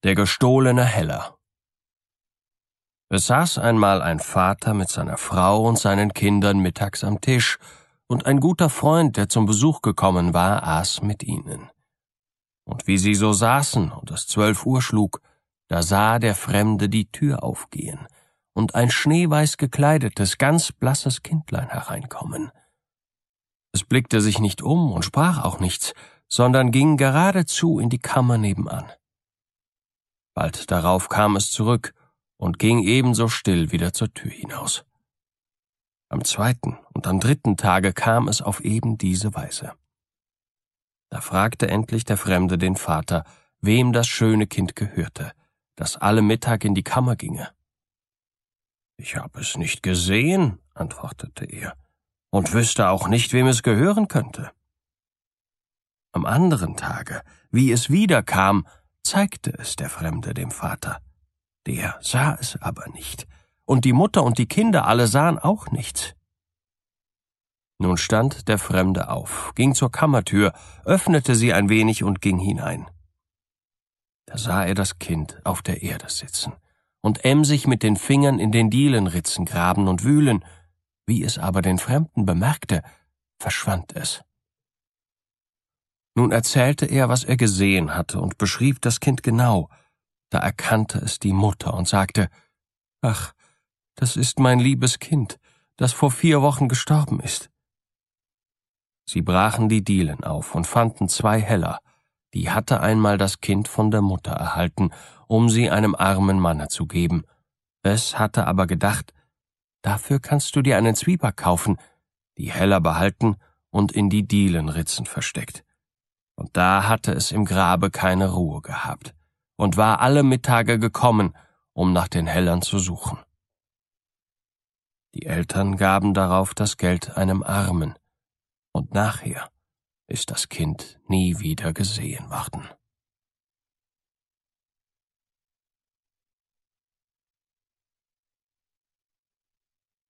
Der gestohlene Heller. Es saß einmal ein Vater mit seiner Frau und seinen Kindern mittags am Tisch, und ein guter Freund, der zum Besuch gekommen war, aß mit ihnen. Und wie sie so saßen und es 12 Uhr schlug, da sah der Fremde die Tür aufgehen und ein schneeweiß gekleidetes, ganz blasses Kindlein hereinkommen. Es blickte sich nicht um und sprach auch nichts, sondern ging geradezu in die Kammer nebenan. Bald darauf kam es zurück und ging ebenso still wieder zur Tür hinaus. Am 2. und am 3. Tage kam es auf eben diese Weise. Da fragte endlich der Fremde den Vater, wem das schöne Kind gehörte, das alle Mittag in die Kammer ginge. »Ich habe es nicht gesehen«, antwortete er, »und wüsste auch nicht, wem es gehören könnte.« Am anderen Tage, wie es wiederkam, zeigte es der Fremde dem Vater. Der sah es aber nicht, und die Mutter und die Kinder alle sahen auch nichts. Nun stand der Fremde auf, ging zur Kammertür, öffnete sie ein wenig und ging hinein. Da sah er das Kind auf der Erde sitzen und emsig mit den Fingern in den Dielenritzen graben und wühlen. Wie es aber den Fremden bemerkte, verschwand es. Nun erzählte er, was er gesehen hatte, und beschrieb das Kind genau. Da erkannte es die Mutter und sagte, »Ach, das ist mein liebes Kind, das vor 4 Wochen gestorben ist.« Sie brachen die Dielen auf und fanden 2 Heller, die hatte einmal das Kind von der Mutter erhalten, um sie einem armen Manne zu geben. Es hatte aber gedacht, »Dafür kannst du dir einen Zwieback kaufen«, die Heller behalten und in die Dielenritzen versteckt. Und da hatte es im Grabe keine Ruhe gehabt und war alle Mittage gekommen, um nach den Hellern zu suchen. Die Eltern gaben darauf das Geld einem Armen, und nachher ist das Kind nie wieder gesehen worden.